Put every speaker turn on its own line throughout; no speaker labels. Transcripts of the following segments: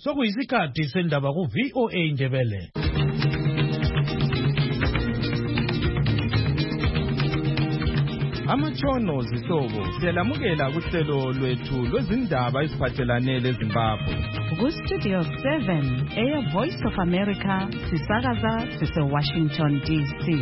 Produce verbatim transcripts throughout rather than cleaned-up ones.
Sokuyisikhathi sendaba ku V O A Ndebele. Amatshono zihlobo siyalamukela kuhlelo lwethu lwezindaba eziphathelane leZimbabwe.
Ku Studio seven, Air Voice of America, sisakaza sise Washington D C.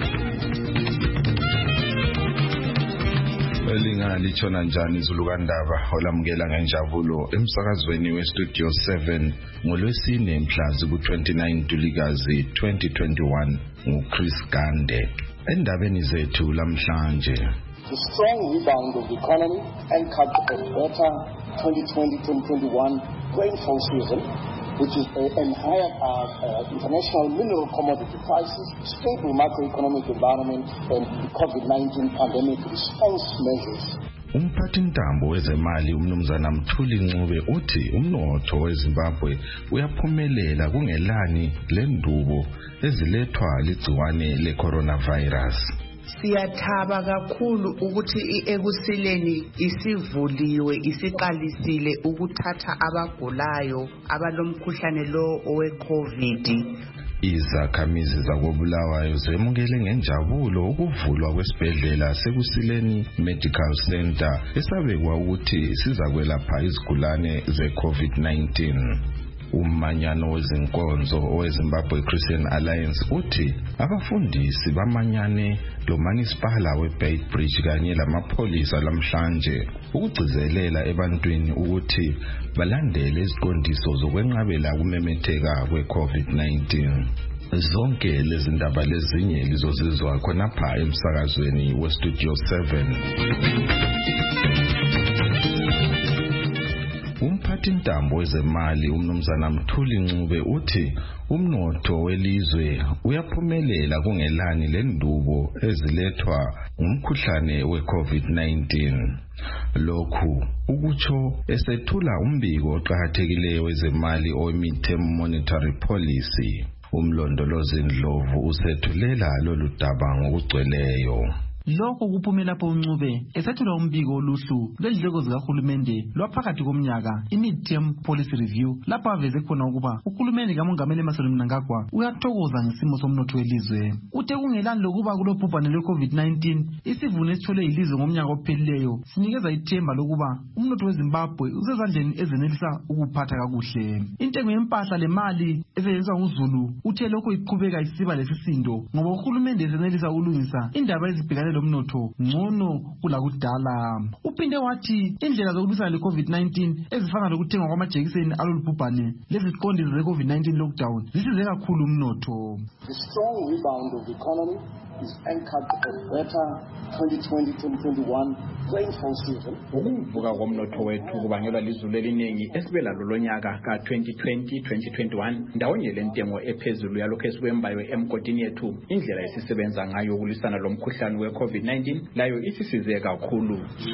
Lingalitshona njani Zulukandaba olamukela ngenjabulo emsakazweni we Studio seven ngolwesine mhla ku twenty-nine Ntulikazi twenty twenty-one nguChris Gande. Endabeni zethu lamhlanje,
the strong rebound of the economy anchored a better twenty twenty to twenty twenty-one rainfall season, which is a, and higher uh, uh, international mineral commodity prices, stable macroeconomic environment, and the COVID nineteen pandemic response measures.
Umphathintambo wezemali umnumzana Mthuli Ncube uthi umnotho weZimbabwe uyaphumelela kungelani lendubo ezilethwa ligciwane le-coronavirus.
Siyathaba kakhulu ukuthi ekusileni isivuliwe isiqalisile ukuthatha abagulayo abalomkhuhlane lo owe-COVID.
Izakhamizi zakobulawayo zemukele ngenjabulo ukuvulwa kwesibhedlela sekusileni Medical Center esabekwa ukuthi sizakwelapha izigulane ze-COVID nineteen. Umanyano wezinkonzo oweZimbabwe Christian Alliance uthi abafundisi bamanyane lomanisipala weBeitbridge kanye lamapholisa lamhlanje ukugcizelela ebantwini ukuthi balandele iziqondiso zokwenqabela ukumemetheka kwe-COVID nineteen. Zonke lezi ndaba lezinye lizozizwa khonapha emsakazweni we Studio seven. Umphathintambo wezemali umnumzana Mthuli Ncube uthi umnotho welizwe uyaphumelela kungelani lendubo ezilethwa umkhuhlane we-COVID nineteen. Lokhu ukutsho esethula umbiko oqhathekileyo wezemali o-Midterm Monetary Policy. Umlondolozi Ndlovu usethulela lolu daba ngokugcweleyo.
Lokho kuphumela lapho uNcube esethula umbiko oluhlu lwendleko zikahulumende lwaphakathi komnyaka i-Midterm Policy Review lapho aveze khona ukuba uhulumende kamongameli Emmerson Mnangagwa uyathokoza ngesimo somnotho welizwe. Uthe kungelani lokuba kulobhubhane lwe-COVID nineteen isivuno esithole yilizwe ngomnyaka ophelileyo sinikeza ithemba lokuba umnotho weZimbabwe usezandleni ezenelisa ukuphatha kakuhle. Intengo yempahla lemali esetshenziswa nguZulu uthe lokho iqhubeka isiba lesisindo ngoba uhulumende ezenelisa ukulungisa indaba ezibhekane umnotho ngcono kulakudala. Uphinde wathi indlela zokulwisana le-COVID nineteen ezifana lokuthengwa kwamajekiseni alolubhubhane leziqondiso ze-COVID nineteen lockdown zisize kakhulu umnotho.
The strong rebound of the economy is anchored a better twenty twenty to twenty twenty-one rainfall season.
Ukuvuka komnotho wethu kubangelwa lizulu eliningi esibe lalo lonyaka ka twenty twenty twenty twenty-one ndawonye lentengo ephezulu yalokho esikwembayo emgodini yethu. Indlela esisebenza ngayo ukulwisana lomkhuhlane we-COVID nineteen layo isisize kakhulu.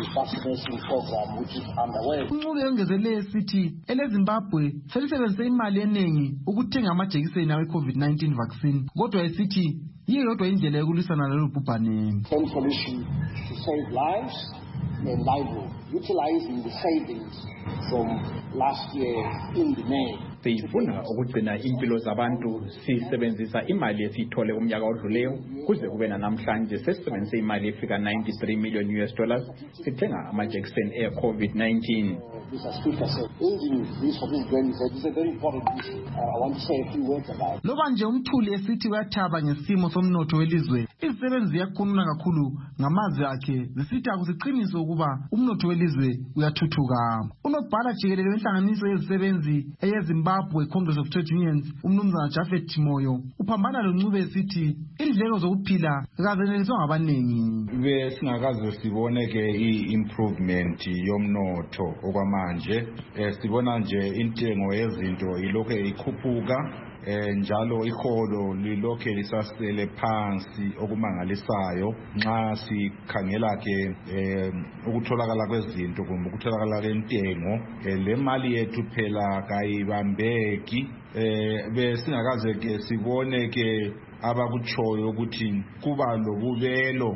Uncube yongezele sithi eleZimbabwe selisebenzise imali eningi ukuthenga amajekiseni awe-COVID nineteen vaccine kodwa esithi yiyo yodwa indlela yokulwisana lolu bhubhane.
Solution to save lives and livelihood, utilizing the savings from last year in the May.
Sifuna ukugcina impilo zabantu sisebenzisa imali esithole umnyaka odluleyo kuze kube namhlanje sesisebenzise imali efika ninety-three million U S dollars sithenga amajekiseni e-COVID nineteen.
This as Speaker said, ending this for this grand is a very important issue. I want to say a few words about it.
Loba nje umthuli esithi uyathaba ngesimo somnotho welizwe, izisebenzi ziyakhuluma kakhulu ngamazwi akhe zisithi akusiqiniso ukuba umnotho welizwe uyathuthuka. Unobhala jikelele wenhlanganiso yezisebenzi eyeZimbabwe Congress of Trade Unions umnumzana Japhet Moyo uphambana loNcube esithi indleko zokuphila kazeneliswa ngabanengi.
Besingakaze sibone ke i-improvement yomnotho okwamanje sibona nje intengo yezinto ilokho ikhuphuka njalo iholo lilokho lisasele phansi okumangalisayo nxa sikhangela ke ukutholakala kwezinto kumbe ukutholakala kwentengo le mali yethu phela kayibambeki besingakaze ke sibone ke abakutshoyo ukuthi kuba lobubelo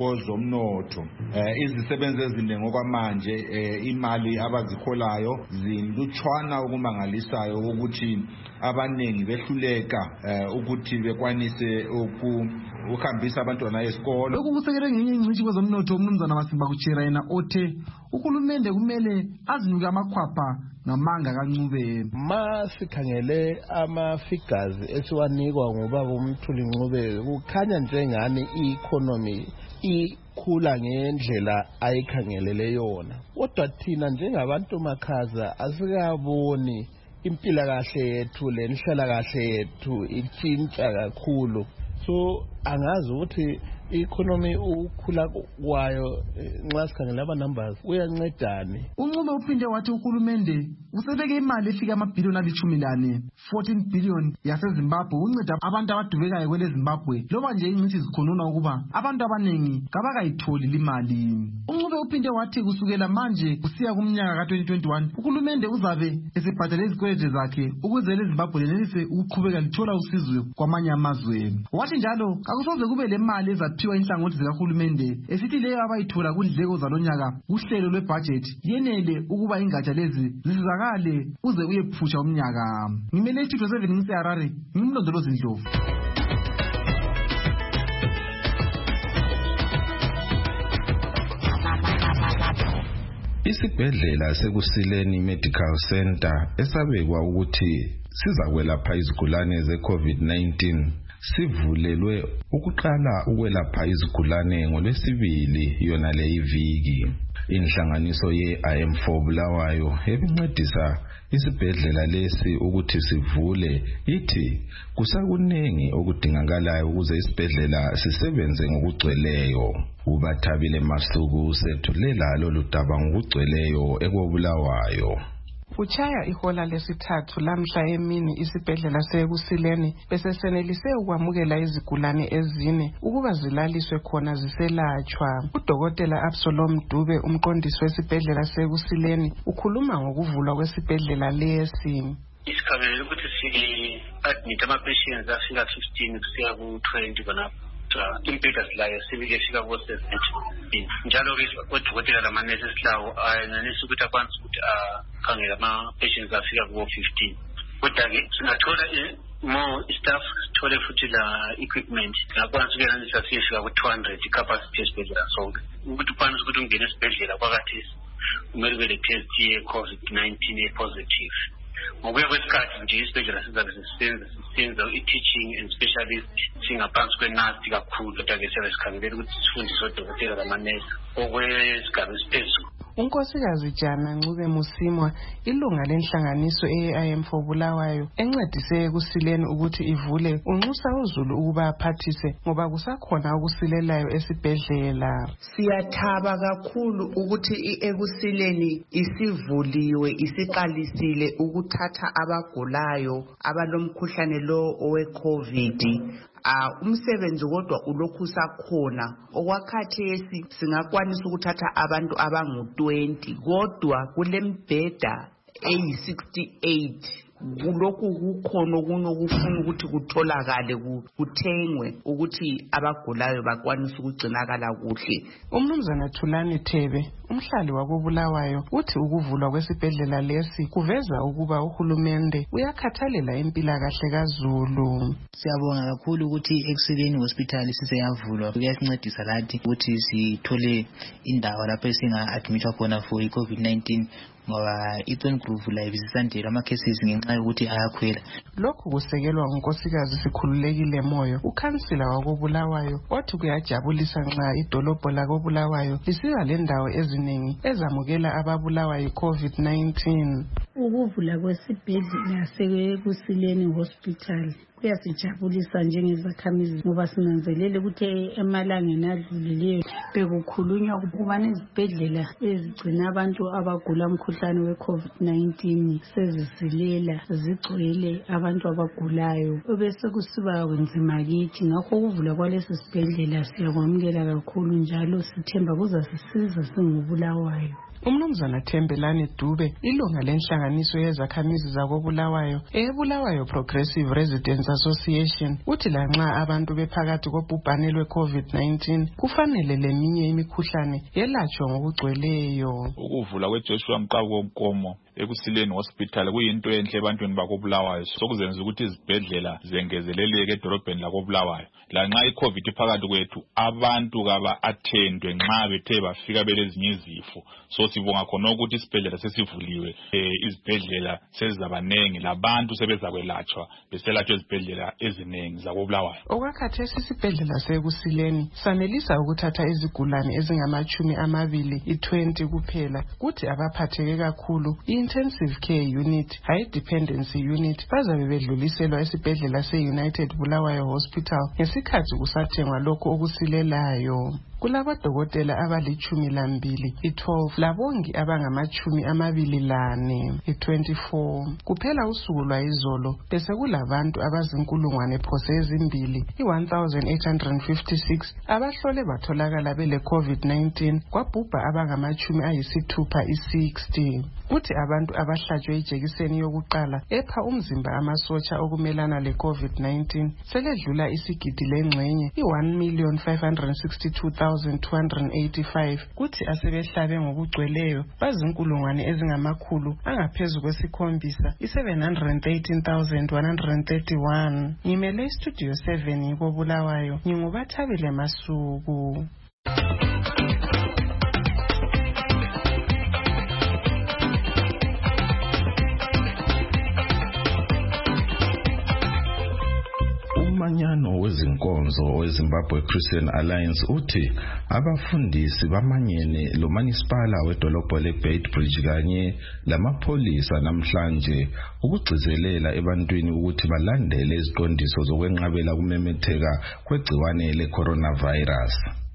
kwezomnotho. Eh izisebenzi eziningi okwamanje imali abazikholayo zilutshwana okumangalisayo ukuthi abaningi behluleka ukuthi bekwanise ukuhambisa abantwana esikolo.
Lokhu kusekele ngenye ingcithi kwezomnotho umnumzana Masimba Kuchera yena othe uhulumende kumele azinike amakhwapha ngamanga kaNcube.
Masikhangele ama-figures esiwanikwa ngobaba uMthuli Ncube kukhanya njengani i-economy ikhula ngendlela ayikhangelele yona, kodwa thina njengabantu makhaza asikaboni impilakahle yethu lenhlalakahle yethu itshintsha kakhulu. So angazi ukuthi i-economy ukhula kwayo nxa sikhangela ama numbers uyancedani.
uNcube uphinde wathi uhulumende usebeke imali efika amabhiliyoni alithumi lane fourteen billion yaseZimbabwe unceda abantu abadubekayo kwele Zimbabwe, loba nje ingcithi zikhonona ukuba abantu abaningi kabakayitholi limali. uNcube uphinde wathi kusukela manje kusiya kumnyaka ka twenty twenty-one uhulumende uzabe esebhadala izikweletu zakhe ukuze le Zimbabwe lenelise ukuqhubeka lithola usizo kwamanye amazwe. Wathi njalo akusoze kube le mali ezaphiwa inhlangothi zikahulumende esithi leyo abayithola kundleko zalonyaka uhlelo lwebudget yenele ukuba ingatsha lezi zisizakale uze uyephusha umnyaka. Ngimele istudio seven ngiseHarare, ngimlondolozi Ndlovu.
Isibhedlela seKusileni Medical Center esabekwa ukuthi sizakwelapha izigulane ze-COVID nineteen sivulelwe ukuqala ukwelapha izigulane ngolwesibili yona le iviki. Inhlanganiso ye-I M four Bulawayo ebincedisa isibhedlela lesi ukuthi sivule ithi kusakuningi okudingakalayo ukuze isibhedlela sisebenze ngokugcweleyo. Ubathabile Masuku sethulela lolu daba ngokugcweleyo ekobulawayo.
Kuchaya ihola lesithathu lamhla emini isibhedlela seKusileni besesenelise ukwamukela izigulane ezine ukuba zilaliswe khona ziselatshwa. Udokotela Absalom Dube umqondisi wesibhedlela seKusileni ukhuluma ngokuvulwa kwesibhedlela lesi.
Isikhabe ukuthi si admit ama patients afika fifteen kusiya ku twenty khona impeka silayo sibike fika ku seventy. Njalo ke odokotela lamanesi silawo ayananisa ukuthi akwanisa ukuthi akhangela ama patients afika ku fifteen. Kodwa ke singathola more staff, sithole futhi la equipment ngakwanisa ukuyananisa sifika ku two hundred capacity esibhedlela sonke. Ukuthi ukwanisa ukuthi ungene esibhedlela kwakathi kumele ube le test ye COVID nineteen e positive. Ngokuya kwesikhathi nje isibhedlela sizabe sisenza sisenza i-teaching and specialist singaphansi kwenasi kakhulu, kodwa ke siyabe sikhangelela ukuthi sifundise odokotela lamanesi okwesigaba esiphezulu.
Unkosikazi Jana Ncube Musimwa ilunga lenhlanganiso e-I M four Bulawayo encedise Kusileni ukuthi ivule unxusa uzulu ukuba aphathise ngoba kusakhona ukusilelayo esibhedlela.
Siyathaba kakhulu ukuthi eKusileni isivuliwe isiqalisile ukuthatha abagulayo abalomkhuhlane lo owe-COVID. Uh, umsebenzi kodwa ulokhu sakhona okwakhathesi singakwanisa ukuthatha abantu abangu twenty kodwa kulembheda eyi sixty-eight. Kulokhu kukhona okunye okufuna ukuthi kutholakale kuthengwe ukuthi abagulayo bakwanisa ukugcinakala kuhle.
Umnumzana Thulani Thebe umhlali wakobulawayo uthi ukuvulwa kwesibhedlela lesi kuveza ukuba uhulumende uyakhathalela impilakahle kaZulu.
Siyabonga kakhulu ukuthi eKusileni Hospital siseyavulwa, kuyasincedisa lathi ukuthi sithole indawo lapho esinga-admitwa khona for i-COVID nineteen ngoba iTon Groove live zisandela ama-cases ngenxa yokuthi ayakhwela.
Lokhu kusekelwa unkosikazi Sikhululekile Moyo ukhansila wakobulawayo othi kuyajabulisa nxa idolobho lakobulawayo lisiba lendawo eziningi ezamukela ababulawayo i-COVID nineteen.
Ukuvula kwesibhedlela seKusileni Hospital kuyasijabulisa njengezakhamizi ngoba sinanzelele ukuthi emalangeni adlulileyo bekukhulunywa ukubana izibhedlela ezigcina abantu abagula umkhuhlane we-COVID nineteen sezisilela zigcwele abantu abagulayo, bese kusiba kwenzima kithi. Ngakho ukuvula kwalesi sibhedlela siyakwamukela kakhulu njalo sithemba kuzasisiza singobulawayo.
umnumzana Thembelani Dube ilunga lenhlanganiso yezakhamizi zakobulawayo eBulawayo Progressive Residents Association uthi lanxa abantu bephakathi kobhubhane lwe-COVID nineteen kufanele leminye imikhuhlane yelatshwe ngokugcweleyo.
Ukuvula kweJoshua Mqabu Nkomo eKusileni Hospital kuyinto enhle ebantwini bakobulawayo sokuzenza ukuthi izibhedlela zengezeleleke edolobheni lakobulawayo. Lanxa iCovid iphakathi kwethu abantu kaba attendwe nxa bethe bafika belezinye izifo. So sibonga khona ukuthi isibhedlela sesivuliwe, eh, izibhedlela sezizabanengi labantu sebezakwelatshwa beselatshwa izibhedlela ezinengi zakobulawayo.
Okwakhathesi isibhedlela seKusileni sanelisa ukuthatha izigulane ezingamachumi amabili i-twenty kuphela kuthi abaphatheke kakhulu intensive care unit, high dependency unit bazabe bedluliselwa esibhedlela se-United Bulawayo Hospital ngesikhathi kusathengwa lokho okusilelayo. Kulabadokotela abalichumi lambili, i-twelve labongi abangamachumi amabili lane, i-twenty-four. Kuphela usuku lwayizolo bese kulabantu abazinkulungwane phose ezimbili, i-one thousand eight hundred fifty-six abahlole batholakala bele COVID nineteen kwabhubha abangamachumi ayisithupha i-sixty. Kuthi abantu abahlatshwe ijekiseni yokuqala epha umzimba amasotsha okumelana le-COVID nineteen seledlula isigidi lengxenye i-one million five hundred sixty-two thousand two hundred eighty-five. Kuthi asebehlabe ngokugcweleyo bazinkulungwane ezingamakhulu angaphezu kwesikhombisa i-seven hundred thirteen thousand one hundred thirty-one. Ngimele istudio seven yikobulawayo ngingubathabile Masuku.
Umanyano wezinkonzo weZimbabwe Christian Alliance uthi abafundisi bamanyene lo municipal wedolobho leBeitbridge kanye lamapholisa namhlanje ukugcizelela ebantwini ukuthi balandele iziqondiso zokwenqabela kumemetheka kwegciwane le-coronavirus.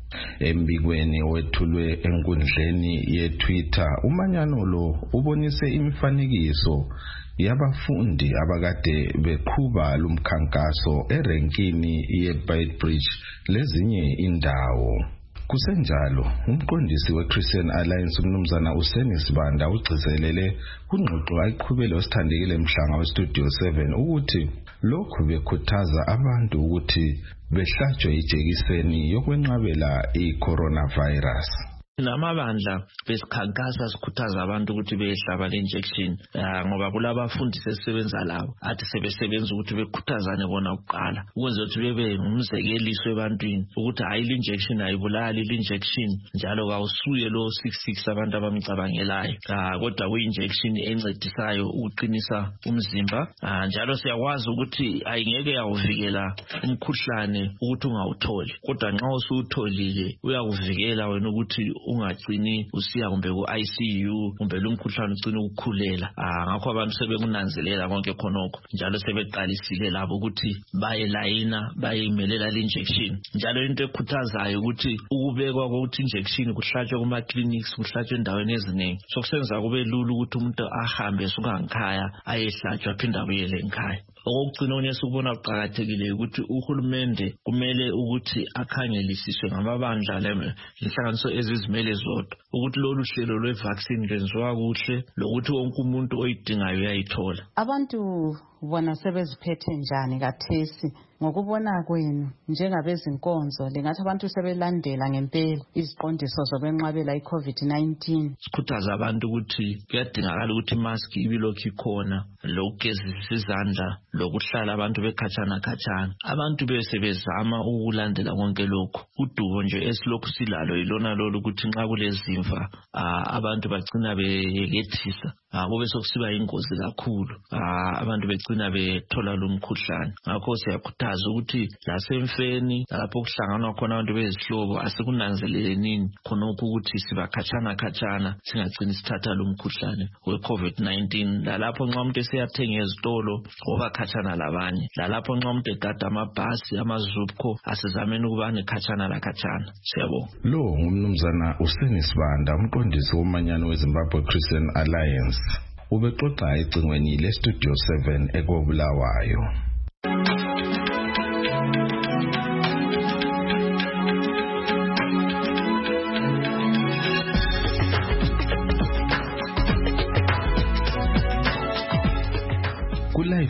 Embikweni wethulwe enkundleni ye-Twitter, umanyano lo ubonise imifanekiso yabafundi abakade beqhuba lumkhankaso erenkini yeBeitbridge lezinye indawo. Kusenjalo, umqondisi weChristian Alliance umnumzana uSeni Sibanda ugcizelele kungxoxo ayiqhubele osithandekile mhlanga weStudio seven ukuthi lokhu bekhuthaza abantu ukuthi behlatshwe ijekiseni yokwenqabela i-coronavirus.
Namabandla besikhankasa sikhuthaza abantu ukuthi behlaba le injection ngoba kulabafundi sesebenza labo athi sebesebenza ukuthi bekhuthazane bona ukuqala ukwenza ukuthi bebe ngumzekeliso ebantwini ukuthi hayi le injection ayibulali le injection njalo kawusuye lo sixty-six abantu abamcabangelayo kodwa ku injection encedisayo ukuqinisa umzimba njalo siyakwazi ukuthi ayingeke yawuvikela umkhuhlane ukuthi ungawutholi kodwa nxa usutholile uyakuvikela wena ukuthi ungagcini usiya kumbe ku I C U kumbe lumkhuhlane ugcina ukukhulela. Ah ngakho abantu sebekunanzelela konke khonokho njalo sebeqalisile labo ukuthi bayelayina bayimelela le injection. Njalo into ekhuthazayo ukuthi ukubekwa ukuthi injection kuhlatshwe kuma clinics kuhlatshwe endaweni eziningi sokusenza kube lula ukuthi umuntu ahambe suka ngikhaya ayehlatshwa phinda buyele ngikhaya. Okugcina onyesu kubona uqhakathekile ukuthi uhulumende kumele ukuthi akhangelisiswe ngamabandla lenhlanganiso ezizimele zodwa ukuthi lolu hlelo lwevaccine lwenziwa kuhle lokuthi wonke umuntu oyidingayo uyayithola.
Abantu bona sebeziphethe njani kathesi ngokubona kwenu njengabezinkonzo lingathi abantu sebelandela ngempela iziqondiso zokwenqabela iCovid nineteen?
Sikhuthaza abantu ukuthi kuyadingakala ukuthi imask ibilokhu ikhona lokugezisa izandla lokuhlala abantu bekhatshana khatshana. Abantu bese bezama ukulandela konke lokho. Udubo nje esilokhu silalo ilona lolu ukuthi nxa kulezimva abantu bagcina beyekethisa kube sokusiba ingozi kakhulu abantu begcina bethola lo mkhuhlane. Ngakho siyakhuthaza ukuthi lasemfeni lapho kuhlanganwa khona abantu bezihlobo asikunanzeleleni khonokho ukuthi sibakhatshana khatshana singagcini sithatha lo mkhuhlane weCovid nineteen. Lalapho nxa umuntu esiyathenga ezitolo ngoba khatshana labanye, lalapho nxa umuntu egada amabhasi amazupco asizameni ukuba nekhatshana la khatshana. Siyabonga.
Lo ngumnumzana uSeni Sibanda umqondisi womanyano weZimbabwe Christian Alliance ubexoxa ecingweni leStudio seven ekobulawayo.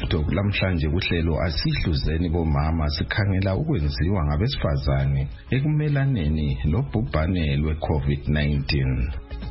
Livestock lamhlanje kuhlelo asihluzeni bomama sikhangela ukwenziwa ngabesifazane ekumelaneni lobhubhane lwe-COVID nineteen.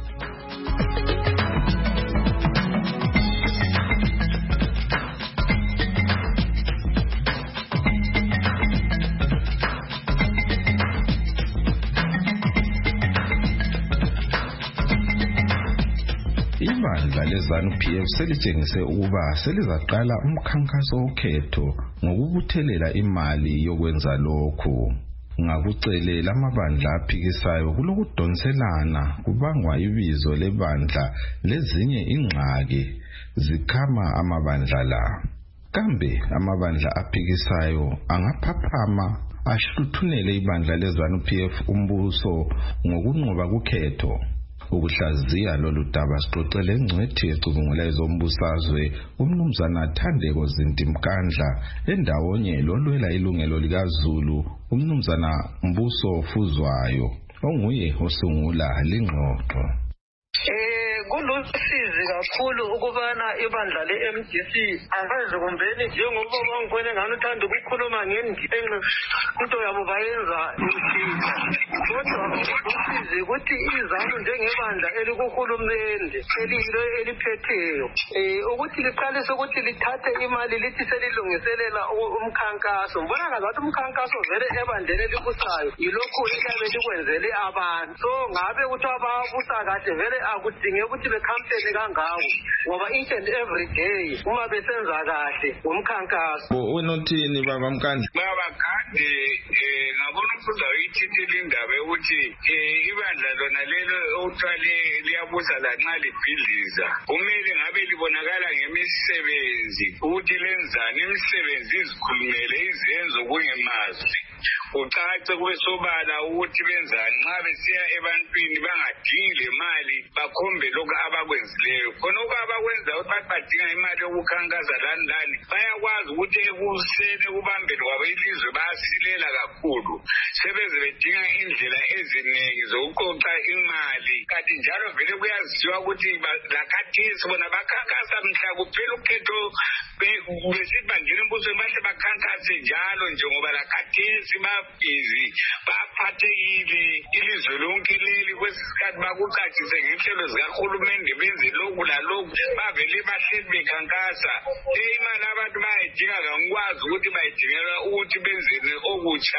Ibandla le-ZANU P F selitshengise ukuba selizaqala umkhankaso wokhetho ngokubuthelela imali yokwenza lokhu. Ngakucelela amabandla aphikisayo kulokudonselana kubangwa ibizo lebandla lezinye ingxaki zikhama amabandla la. Kambe amabandla aphikisayo angaphaphama ahluthunele ibandla le-ZANU P F umbuso ngokunqoba kukhetho. Ukuhlaziya lolu daba sixoxele engcwethi ecubungula ezombusazwe umnumzana Thandeko Zintimkandla endawonye lolwela ilungelo likaZulu umnumzana Mbuso Fuzwayo onguye osungula lingxoxo.
Eh kulusizi kakhulu ukubana ibandla le-M D C akaze kumbeni njengoba bangibone ngani uthanda ukukhuluma ngendlela into yabo bayenza isitha kodwa kulusizi ukuthi iZANU njengebandla elikuhulumende elilo eliphetheyo eh ukuthi liqalise ukuthi lithathe imali lithi selilungiselela umkhankaso mbona ngathi umkhankaso vele ebandleni elibusayo yilokho ekabe likwenzele abantu so ngabe ukuthi ababusa kade vele akudinge ukuthi becampaign kangako ngoba each and every day uma besenza kahle umkhankaso.
Unothini baba Mkandla?
Baba kade eh ngabona ukuza uyithithile indaba ukuthi eh ibandla lona lelo uthwale liyabusa la nxa libhidliza kumele ngabe libonakala ngemisebenzi ukuthi lenzani imisebenzi izikhulumele izenzo kungemazwi ucace kube sobala ukuthi benzani nxa besiya ebantwini bangadingi le mali bakhombe lokho abakwenzileyo khona ukuthi abakwenza ukuthi badinga imali yokukhankasa lani lani bayakwazi ukuthi ekuseni kubambeni kwabo ilizwe bayasilela kakhulu sebeze bedinga indlela eziningi zokuqoqa imali kanti njalo vele kuyaziwa ukuthi lakhathesi bona bakhankasa mhla kuphela ukhetho besithi bangena embusweni bahle bakhankase njalo njengoba lakhathesi babhizi baphathekile ilizwe lonke leli kwesikhathi bakucacise ngenhlelo zikahulumende benze lokhu lalokhu bavele bahleli bekhankasa imali abantu bayidinga kangikwazi ukuthi bayidingela ukuthi benzeni okutsha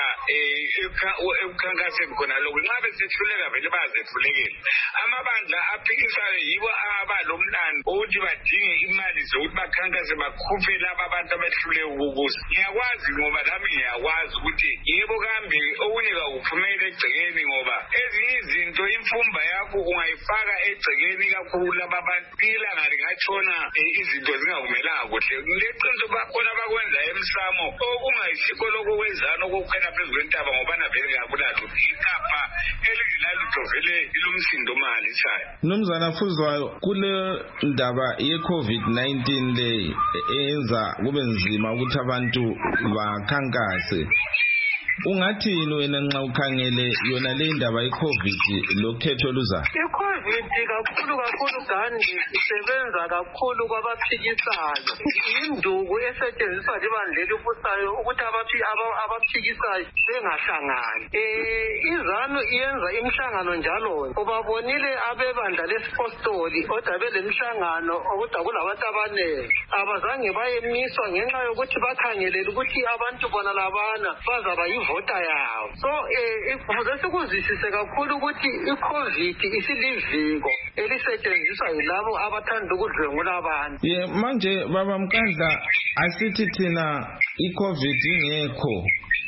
ekukhankaseni khona lokhu nxa besehluleka vele bazehlulekela amabandla aphikisayo yibo abalomlando ukuthi badinge imali zokuthi bakhankase bakhuphe laba abantu abehluleka ukubusa ngiyakwazi ngoba lami ngiyakwazi ukuthi yebo kambe okunye kakuphumele egcekeni ngoba ezinye izinto imfumba yakho ungayifaka egcekeni kakhulu laba bantu ilanga lingatshona izinto zingakumelanga kuhle leqiniso bakhona bakwenza emsamo okungayisikho lokho kwezana okukhwela phezu kwentaba ngoba navele ngakulalu ikhapha elingelalutho vele ilumsindo mali sayo.
Mnumzana Fuzwayo kule ndaba ye-COVID nineteen le eyenza kube nzima ukuthi abantu bakhankase ungathini wena nxa ukhangele yona le ndaba ye-COVID lokhetho luza?
I-COVID kakhulu kakhulu Gandhi isebenza kakhulu kwabaphikisayo induku esetshenziswa libandla elibusayo ukuthi abaphikisayo bengahlangani. Eh iZANU iyenza imihlangano njalo ubabonile abebandla lesipostoli kodwa belemhlangano kodwa kulabantu abaningi abazange bayemiswa ngenxa yokuthi bakhangelele ukuthi abantu bona labana bazaba yivota yawo so eh kuze sikuzwisise kakhulu ukuthi i-COVID isiliviko elisetshenziswa yilabo abathanda ukudlwengula abantu.
Ye manje baba Mkandla asithi thina i-COVID ingekho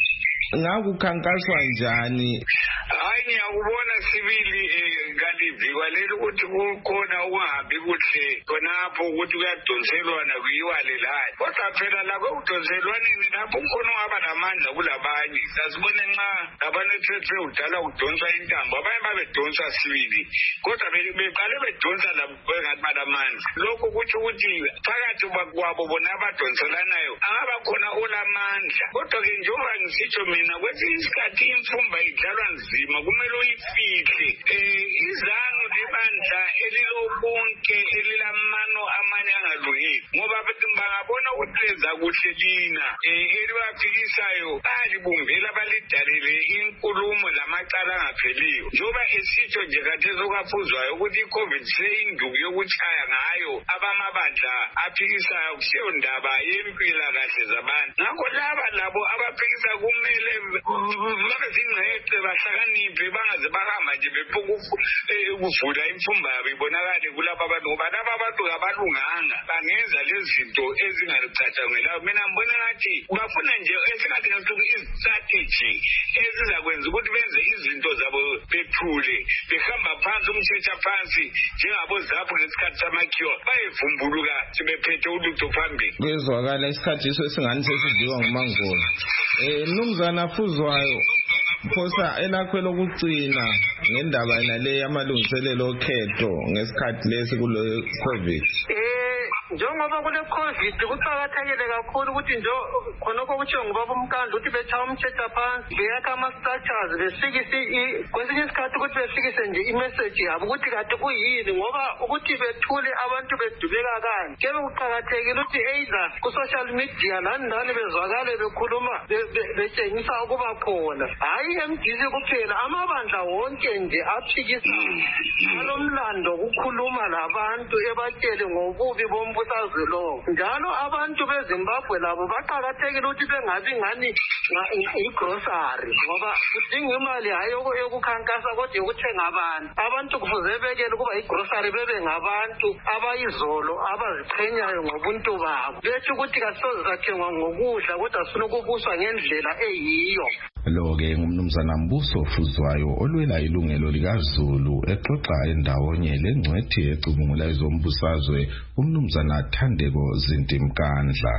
ngakukhankaswa njani?
Hayi ngiyakubona sibili kalivika leli ukuthi kukhona ukungahambi kuhle khonapho ukuthi kuyadonselwana kuyiwale layo kodwa phela lakho kudonselwaneni lapho khona ungaba namandla kulabanye sasibone nxa abanethethe udala kudonswa intambo abanye babedonswa sibili kodwa beqale bedonsa labo bengathi balamandla lokho kutsho ukuthi phakathi kwabo bona abadonselanayo angaba khona olamandla kodwa-ke njengoba ngisitsho mina kwesinye isikhathi imfumba idlalwa nzima kumele uyifihle um iZANU libandla elilobonke elilamano amanye angalungile ngoba bangabona ukuthi lenza kuhle lina elibaphikisayo alibumbela balidalele inkulumo lamacala angapheliyo njoba esitsho nje kathesi okaphuzwayo ukuthi i-COVID seyinduku yokuchaya ngayo abamabandla aphikisayo kuleyo ndaba yempilakahle zabantu ngakho laba labo abaphikisa kumele babezingcece bahlakaniphe bangaze bahamba nje bekuvula imfumba yabo ibonakale kulaba abantu ngoba laba abantu abalunganga bangenza lezi zinto ezingalicatshangelayo mina mbona ngathi bafuna nje esingathi ngasuku istrategy ezizakwenza ukuthi benze izinto zabo bethule behamba phansi umthetho phansi njengabo zapho ngesikhathi samakhiwa bayevumbuluka sebephethe ulutho phambili
kwezwakala isikhathi esingani sesidliwa ngumangolo eh mnumzana afuzwayo phosa elakho lokugcina ngendaba nale yamalungiselelo okhetho ngesikhathi lesi kulo COVID
njengoba kule COVID kuqakathekile kakhulu ukuthi nje khonokho kutshiwo ngubaba umkhandlu ukuthi betshaya umthetho phansi beyakha ama-structures befikise kwesinye isikhathi ukuthi befikise nje imessage yabo ukuthi kade kuyini ngoba ukuthi bethule abantu bedubeka kanje kebe kuqakathekile ukuthi either ku-social media lani lani bezwakale bekhuluma betshengisa ukuba khona hhayi M D C kuphela amabandla wonke nje aphikisa alomlando kukhuluma labantu ebatshele ngobubi bombuso lo njalo abantu beZimbabwe labo baqakathekile ukuthi bengabi ngani igrocery ngoba kudinga imali hayi yokukhankasa kodwa yokuthenga abantu abantu kufuze bekele ukuba igrocery bebe ngabantu abayizolo abaziqhenyayo ngobuntu babo bethu ukuthi kasoze sathengwa ngokudla kodwa sifuna ukubuswa ngendlela eyiyo
lo-ke ngumnumzana Mbuso Fuzwayo olwela ilungelo likaZulu exoxa endawonye lengcwethi ecubungula ezombusazwe umnumzana Thandeko Zintimkandla.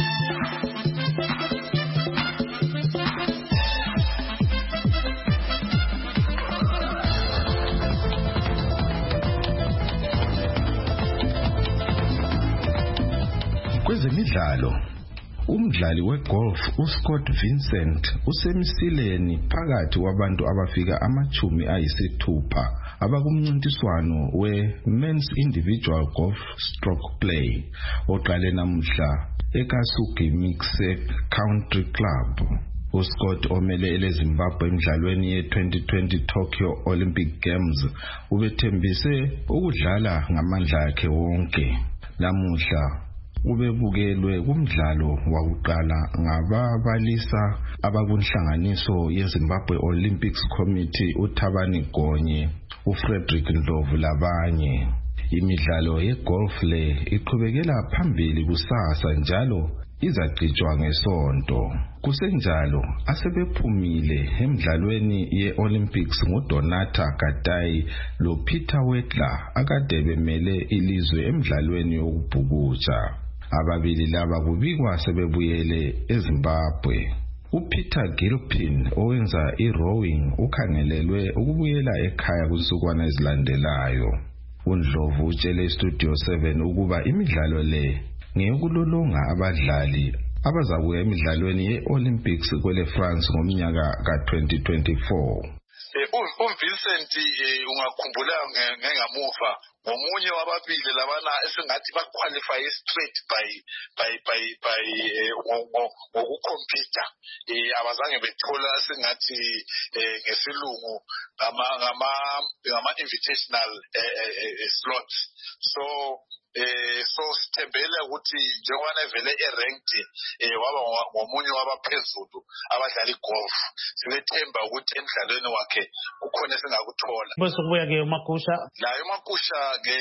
Kwezemidlalo umdlali wegolf uScott Vincent usemsileni phakathi kwabantu abafika amachumi ayisithupha abakumncintiswano we-Men's Individual Golf Stroke Play oqale namuhla eKasugi Mixed Country Club. uScott omele eleZimbabwe emidlalweni ye-twenty twenty Tokyo Olympic Games ubethembise ukudlala ngamandla akhe wonke. Namuhla ubebukelwe kumdlalo wakuqala ngababalisa abakunhlanganiso yeZimbabwe Olympics Committee uThabani Gonye, uFrederick Ndlovu labanye. Imidlalo yegolf le iqhubekela phambili kusasa njalo izagcijwa ngesonto. Kusenjalo asebephumile emidlalweni ye-Olympics nguDonata Gadayi loPeter Wetler akade bemele ilizwe emidlalweni yokubhukutsha. Ababili laba kubikwa sebebuyele eZimbabwe. uPeter Gilpin owenza i-rowing ukhangelelwe ukubuyela ekhaya kunsukwana ezilandelayo. uNdlovu utshele iStudio seven ukuba imidlalo le ngeyokulolonga abadlali abazakuya emidlalweni ye-Olympics kwele France ngomnyaka ka-twenty twenty-four.
uVincent ungakhumbula ngengamuva ngomunye wababili labana esingathi baqualify straight by by by by ngokukhompyutha abazange bethola singathi ngesilungu ngama ngama ngama invitational slots. So eh so sithembele ukuthi njengoba vele eranked waba ngomunye wabaphezulu abadlala igolf sibethemba ukuthi emidlalweni wakhe ukhona singakuthola
bese kubuya ke uMakusha
la uMakusha ke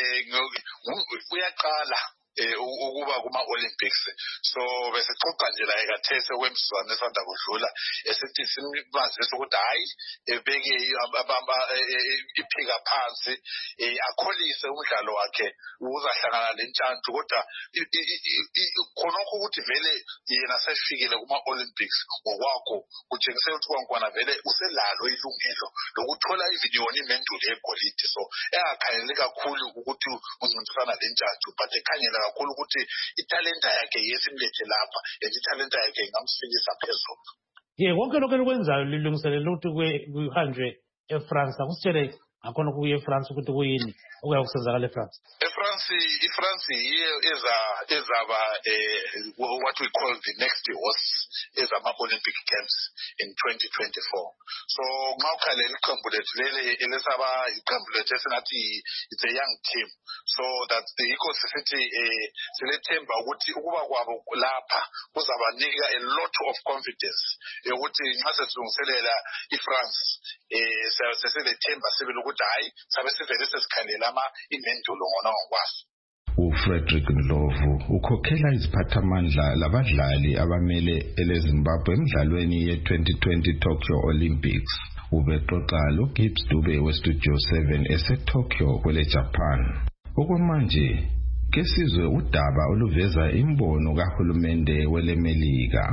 uyaqala ukuba kuma Olympics. So bese xoxa nje la ekathese kwemsizwana esanda kudlula esithi simazise ukuthi hayi ebeke abamba iphika phansi akholise umdlalo wakhe uzahlangana lentshanthu kodwa khonokho ukuthi vele yena sefikile kuma Olympics ngokwakho kutshengisela ukuthi kwankwana vele uselalo ilungelo lokuthola ividiyo imenduli yegolide. So engakhangeleli kakhulu ukuthi uncintisana lentshanthu but ekhanyela kakhulu ukuthi italenta yakhe yesimlethe lapha italenta yakhe ingamfikisa phezulu.
Ye konke lokho lokwenzayo lilungiselela ukuthi kuhanjwe eFrance akusitshele ngakhona kuye eFrance ukuthi kuyini okuyakusenzakala eFrance.
France, France is a is a uh, what we call the next horse is a Olympic Games in twenty twenty-four. So now kale iqembulethu leli elisaba iqembulethu esinathi it's a young team. So that the ecosystem eh silethemba ukuthi ukuba kwabo lapha kuzabanika a lot of confidence ukuthi nxa sesilungiselela iFrance eh sesilethemba sibele ukuthi hayi sabe sivele sesikhalela ama invendulo ngona ngokwaso.
uFrederick Ndlovu ukhokhela iziphathamandla labadlali abamele eleZimbabwe emidlalweni ye-twenty twenty Tokyo Olympics. Ubexoxa loGibbs Dube weStudio seven eseTokyo kwele Japan. Okwamanje ke sizwe udaba oluveza imbono kahulumende weleMelika.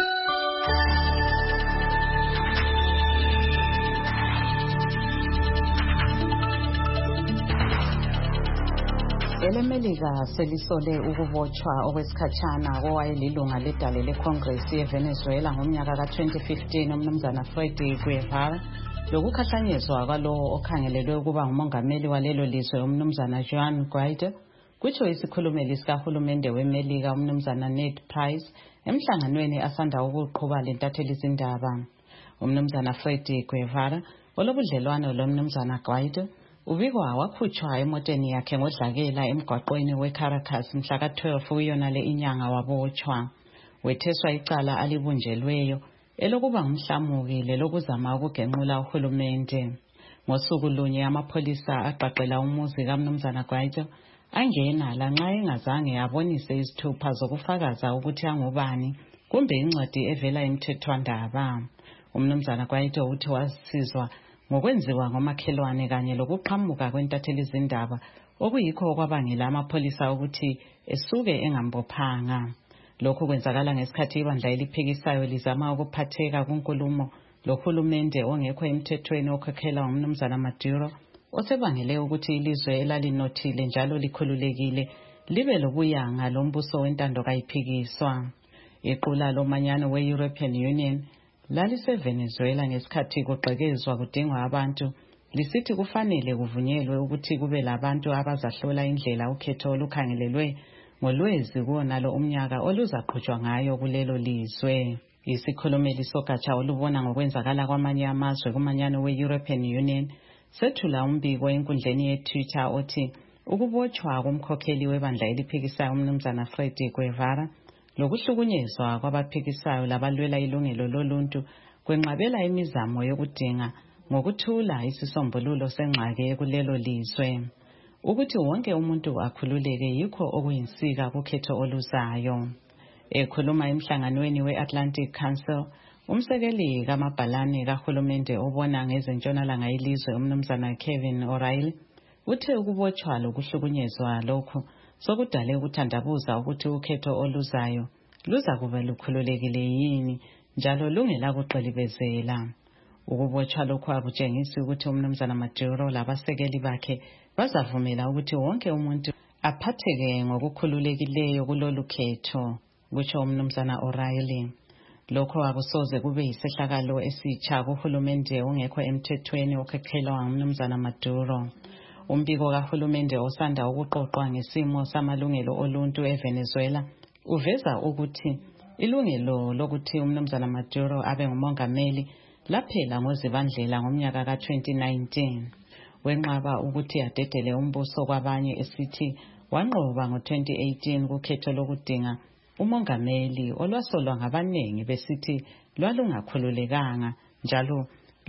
EleMelika selisole ukubotshwa okwesikhatshana owayelilunga ledale leCongress yeVenezuela ngomnyaka ka-twenty fifteen umnumzana Freddy Guevara lokukhahlanyezwa kwalowo okhangelelwe ukuba ngumongameli walelo lizwe umnumzana Juan Guaido, kutsho isikhulumeli sikahulumende weMelika umnumzana Ned Price emhlanganweni asanda ukuqhuba lentatheli zindaba. Umnumzana Freddy Guevara olobudlelwano lomnumzana Guaido ubikwa wakhutshwa emoteni yakhe ngodlakela emgwaqweni weCaracas mhla ka-twelve uyonale inyanga wabotshwa. Wetheswa icala alibunjelweyo elokuba ngumhlamuki lelokuzama ukugenqula uhulumende. Ngosuku lunye amapholisa aqaqela umuzi kamnumzana Guaido angena lanxa engazange abonise izithupha zokufakaza ukuthi angubani kumbe incwadi evela emthethwandaba. Umnumzana Guaido uthi wasizwa ngokwenziwa ngomakhelwane kanye lokuqhamuka kwentatheli zindaba okuyikho okwabangela amapholisa ukuthi esuke engambophanga. Lokhu kwenzakala ngesikhathi ibandla eliphikisayo lizama ukuphatheka kunkulumo lohulumende ongekho emthethweni okhokhela umnumzana Maduro osebangele ukuthi ilizwe elalinothile njalo likhululekile libe lobuyanga lombuso wentando kayiphikiswa. Iqula lomanyano we-European Union laliseVenezuela ngesikhathi kugqekezwa kudingwa abantu lisithi kufanele kuvunyelwe ukuthi kube labantu abazahlola indlela ukhetho olukhangelelwe ngolwezi kuwonalo umnyaka oluzaqhutshwa ngayo kulelo lizwe. Isikhulumeli sogatsha olubona ngokwenzakala kwamanye amazwe kumanyano we-European Union sethula umbiko enkundleni ye-Twitter othi ukubotshwa komkhokheli webandla eliphikisayo umnumzana Freddy Guevara lokuhlukunyezwa kwabaphikisayo labalwela ilungelo loluntu kwenqabela imizamo yokudinga ngokuthula isisombululo sengxaki kulelo lizwe. Ukuthi wonke umuntu akhululeke yikho okuyinsika kukhetho oluzayo. Ekhuluma emhlanganweni we-Atlantic Council, umsekeli kamabhalane kahulumende obona ngezentshonalanga yelizwe umnumzana Kevin O'Reilly uthe ukubotshwa lokuhlukunyezwa lokhu sokudale ukuthandabuza ukuthi ukhetho oluzayo luza kube lukhululekile yini njalo lungela kuqilibezela. Ukubotshwa lokhu akutshengisi ukuthi umnumzana Maduro labasekeli bakhe bazavumela ukuthi wonke umuntu aphatheke ngokukhululekileyo kulolu khetho, kutsho umnumzana O'Reilly. Lokho akusoze kube yisehlakalo esitsha kuhulumende ongekho emthethweni okhokhelwa umnumzana Maduro. Umbiko kahulumende osanda ukuqoqwa ngesimo samalungelo oluntu eVenezuela uveza ukuthi ilungelo lokuthi umnumzana Maduro abe ngumongameli laphela ngozibandlela ngomnyaka ka-twenty nineteen. Wenqaba ukuthi adedele umbuso kwabanye esithi wanqoba ngo-twenty eighteen kukhetho lokudinga umongameli olwasolwa ngabaningi besithi lwalungakhululekanga njalo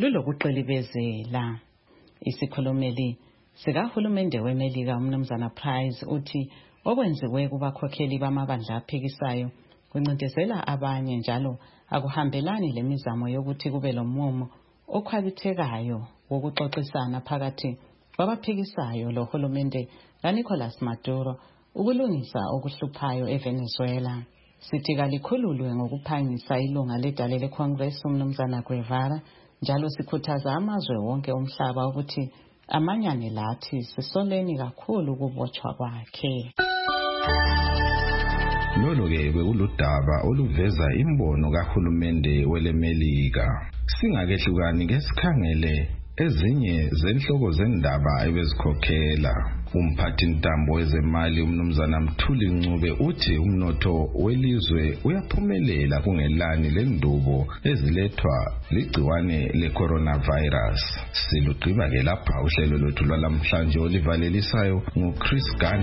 lulokuqilibezela. Isikhulumeli sikahulumende weMelika umnumzana Price uthi okwenziwe kubakhokheli bamabandla aphikisayo kuncindezela abanye njalo akuhambelani lemizamo yokuthi kube lomumo okhwabithekayo wokuxoxisana phakathi kwabaphikisayo lohulumende kaNicolas Maduro ukulungisa okuhluphayo eVenezuela. Sithi kalikhululwe ngokuphangisa ilunga ledale leCongress umnumzana Guevara njalo sikhuthaza amazwe wonke omhlaba ukuthi amanyane lathi sisoleni kakhulu ukubotshwa kwakhe.
Lolo-ke bekuludaba oluveza imbono kahulumende weleMelika. Singakehlukani ngesikhangele ezinye zenhloko zendaba ebezikhokhela. Umphathi ntambo wezemali umnumzana Mthuli Ncube uthi umnotho welizwe uyaphumelela kungelani lendubo ezilethwa ligciwane le-coronavirus. Silugqiba ke lapha uhlelo lwethu lwalamhlanje olivalelisayo nguChris Gunn.